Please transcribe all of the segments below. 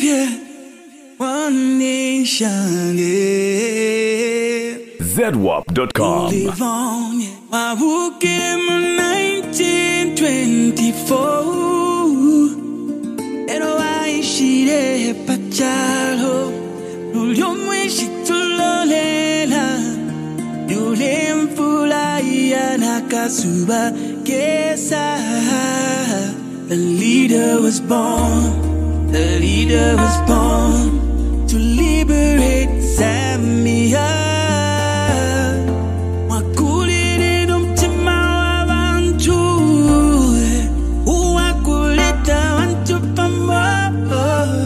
One nation, yeah. ZWAP.com. Live on, yeah. I woke in 1924. Ero aishire pachalo. Nuliyomwe shitulolela. Yule mfula ya nakasuba kesa. The leader was born. The leader was born to liberate Zambia. Wakulire nomtima wabantu, uwakuleta wantu pamoja.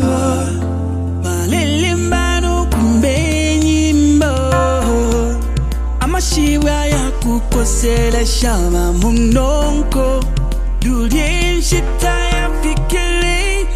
Malelimbano kumbe nyimbo, amashiwa ya kukosela shama munonko. Dulien shita ya fikele.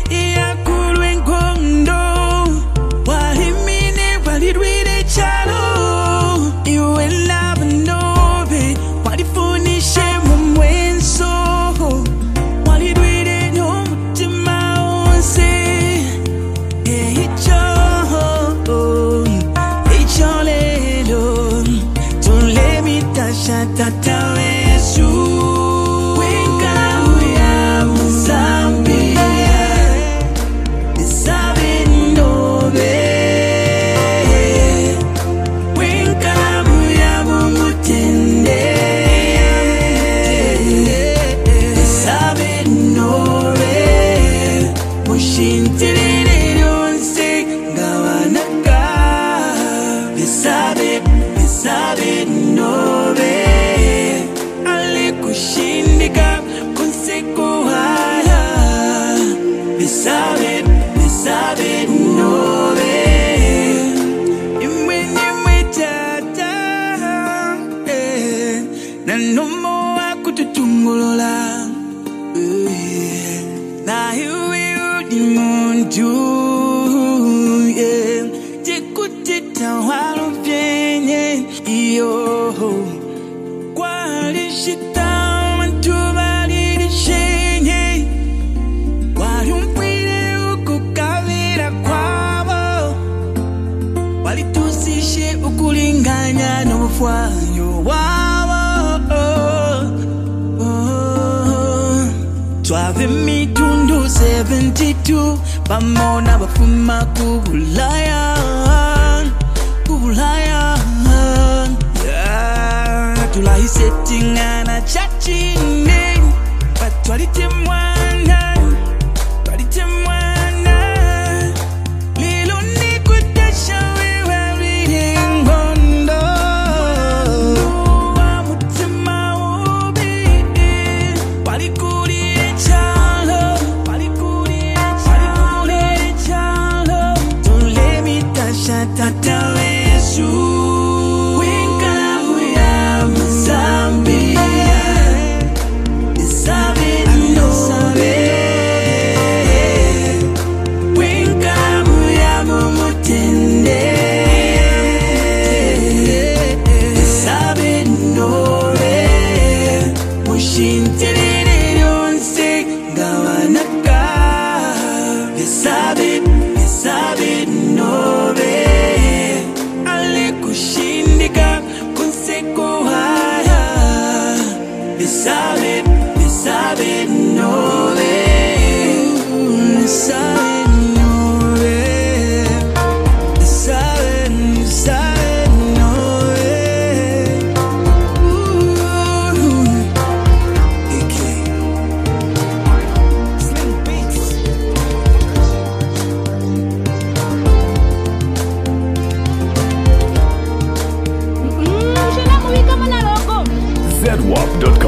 Twave mitundu 72 Pamona bafuma kubulaya Tulahi setting ana chachine Patwalite mwana Lilo ni kutesha wewe riengondo Mutima ubi Palikuri ZWAP.com.